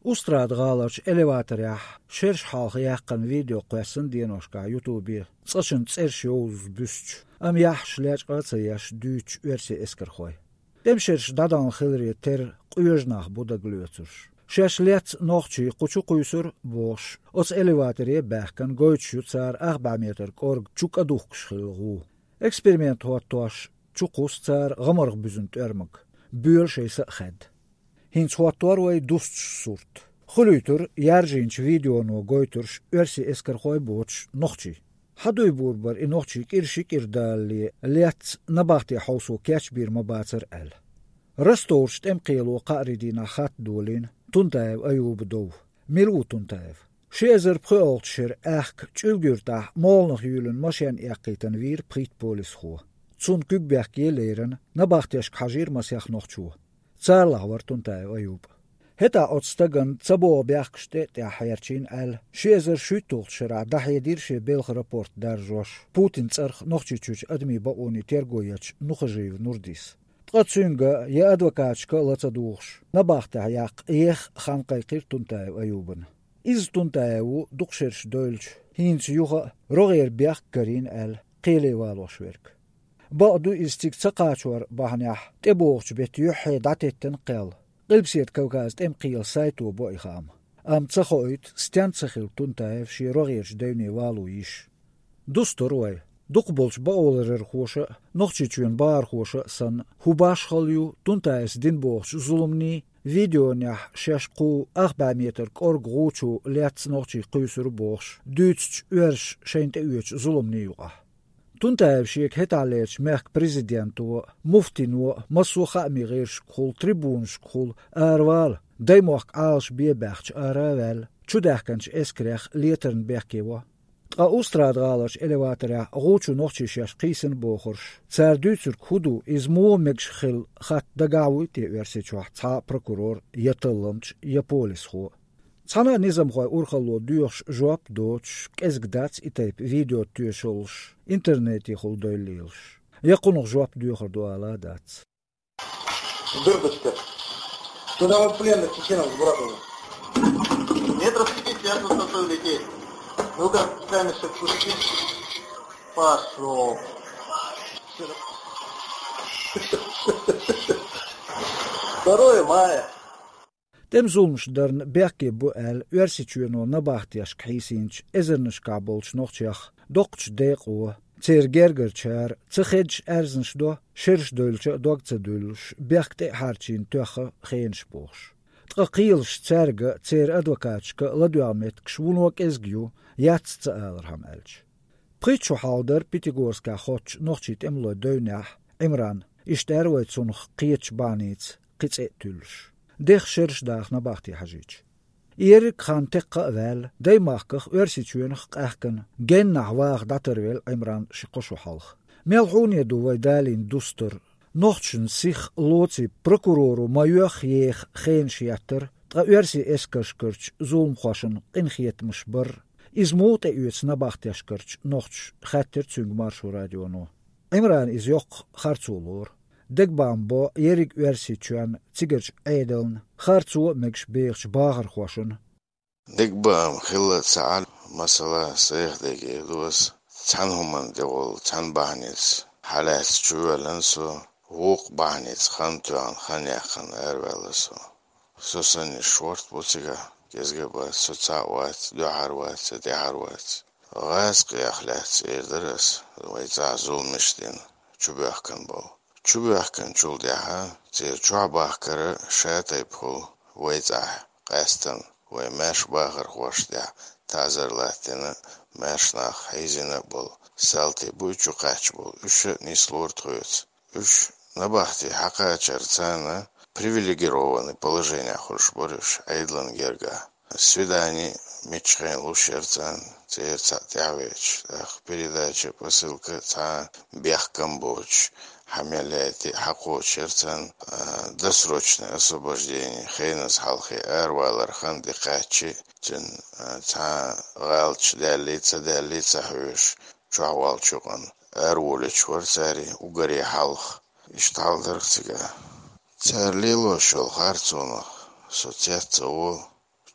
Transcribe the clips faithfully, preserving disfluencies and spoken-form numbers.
Ustrād gālač elevatorjah, šerš halki jākan video qvēsan dienoškā YouTube, cāšan cerš jūz büsč, am jah šļēč qācajaš dūč versi eskarhoj. Dem šerš dadan khilri ter qūžnāh buda glöcurš. Šeš liet noqči quchu quysur bosh, ots elevatorje bēhkan goiču cār arba meter korg čuk aduhkš khilgu. Eksperiment hoattoash čukus cār gamarg büzünt ermag, büel šeisa xed. Hins hoattoarvai dust surt. Khuluytur yarjinch video no goitursh versi eskarhoj boch noqchi. Haduy burbar in noqchi kirshik irdali liet nabahti hausu catch bir mabatsar el. Rastorst emqilo qaridina khat dolin tuntaev ayub dov. Milu tuntaev. Shezer pröltshir ach chulgurta molnog julen mashen eqitan vir prit polis ho. Tsun kugbek geleren nabahtish khajir masyakh noqchu. Царла вартунтай аюб. Хета отстаган цабо бяхште та хайрчин ал шезер шүтулшра дахидирше белх рапорт даржош. Путин царх нохчичуч адми бауни тергояч нухажив нурдис. Тгацунга я адвокатчка лацадуш. Набахта як ех ханкайкир тунтай аюбан. Из тунтайу дукшерш дойлч. Хинц юха рогер бях карин ал qile walошверк. بعضو استيق تقاشور بحنيح تبوغش بيت يحي داتيتن قيل قلبسيت كوكاز تم قيل سايتو بو إخام أم تخويت ستان تخيل تنتايف شي رغيرش دوني والو يش دوستو روي دوقبولش باولرر خوشة نوخشي تشوين بار خوشة سن هوباش خليو تنتايس دين بوغش ظلمني فيديو نح شاشقو أخبا متر كورغ غوچو ليتس نوخشي قيسر بوغش دوتش ويرش شينت اويتش ظلمني يوغا تنتهي شيك هتعليش ميك بريزيدنتو مفتينو مسوخة ميغيرش كول تريبونش كول أروال دايموك عالش بيباخش أراوال چوداكنش اسكريخ ليترن بيكيوا تقا أستراد غالش إليواتريا غوچو نوخشيش ياش قيسن بوخرش تسار دوتر كودو إزمو ميكش خيل خات دقاوي تي ورسيچوح تا بروكورور يطلمش يبوليس خو Цана низам хой урхало дюш жоап доч, кезгдац и тайп видео тюшолш, интернети холдойлилш. Якунух жоап дюхар дуала дац. Дырбочка, туда вот пленных чеченов с братом. Метров пятьдесят высотой лететь. Ну-ка, камешек пусти. Пошел. второе мая. Dem zulmsh darn berke bu el ursituno nabachtias khisinch ezernish kabolch nochchach dokch deqo cer gergercher tschedj erzensh do shirsh dolche dokts dulsh berkte harchin tocha khenspoch tqaqilsh cerga cer advokatska laduamet kshwunok ezgyu yats tsalrham elch prichu halder pitigorska khoch nochchit emlo doynach imran ishterwet sunch qich banits qitsetulsh Dech shirsh dag na bachti hajich. Erik khan teqqa wel, day makach ursitunig qahken, gen na waag daterwel imran shiqoshu halch. Melhuni du waidalin duster, nochtschen sich lotsi prokuroru majuach yeech geen shiatter, tra ursi eskerskirch zulm khoshen ingiet mshbar, is mote uits na bachti ashkirch nochtsch khatter tsung marshu radiono. Imran is yok khartsulor. Degbambo Erik Ursituan Tsigerch Edeln Khartsu meksh beerch bagar khwashun Degbam khilla tsal masala sayh dege dos tanhuman degol tan bahnits halas chualanso woq bahnits khantuan khanyakhn ervelaso sosan short botsiga gezge ba sotsawat duharwat deharwat غاسق اخلاص erders وayza zulmishtin chubakkan bo Чубахкан чулдяха, цер чуабахкара шатайпху, вайза, қастан, вай мәш бағыр хуашдя, тазар латина, мәшнах хайзина бол, салти буй чуқач бол, үші нислор тхуец. Үш набахти хака чарцана, привилегированный положение хуршбориш, айдлан герга. Свидание, мечхайн лушерцан, цер цатявич, передача, посылка, ца, бехкамбоч, Хамяляти хако черцан досрочное освобождение хейнас халхи эрвалар хан дикачи чин та галч далица далица хвиш чавал чуган эрволе чварцари угари халх ишталдырцыга царлило шол харцоно соцяцо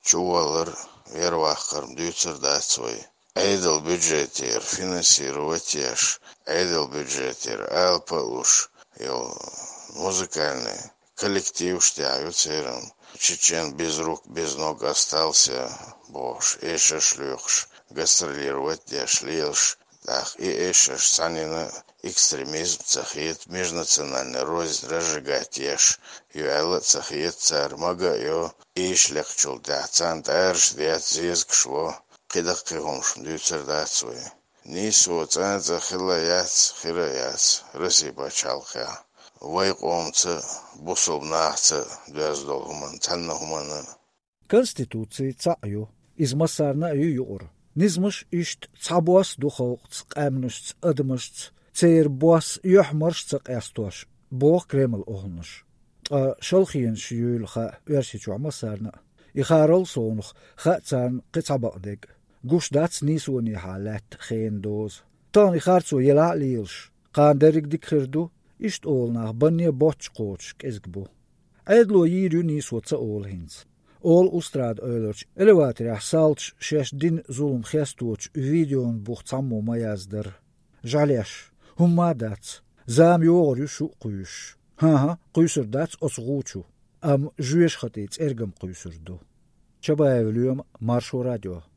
чувалыр вервахкарм дүйцер дацвой. Эйдл бюджетер финансировать еш. Эйдл бюджетер алпалуш. Йо музыкальный коллектив штягаются. Чечен без рук, без ног остался. Бош, эша шлюхш. Гастролировать дешлилш. Так, и эша санина экстремизм цахит, межнациональный рознь разжигать еш. Юэла цахит царь мага ё. Иш легчул дяцан дэрш дяц зизг шло. Кидах кигомшм дюцер дацвой. Нису цан захила яц, хира яц. Рыси бачалха. Вайкомцы, бусовнахцы, дяздолгуман, цаннахуманы. Конституции цаю, из масарна юр. Низмыш ишт цабуас духовц, камнышц, адмышц, цейр буас юхмарш цакэстуаш, бог Кремл огныш. А шалхиен шюлха версичу масарна. И харол сонух, ха цан кицабадег. Гуш дац нисуни халат хейн доз. Тан и харцу ела лилш. Кандерик дикхирду, ишт олнах банья боч коч кезгбу. Эдло йирю нису ца ол хинц. Ол устрад öylöç, elevatorya salç şeş din zulum xestuç videon buх цаммо маяздар. Жалеш, humma daц, zam yoğuryu şu quyuş. Ha-ha, quyusur daц osğuçu. Am jüyeş xatiç ergam quyusurdu. Çaba evlüyüm Marşo Radyo.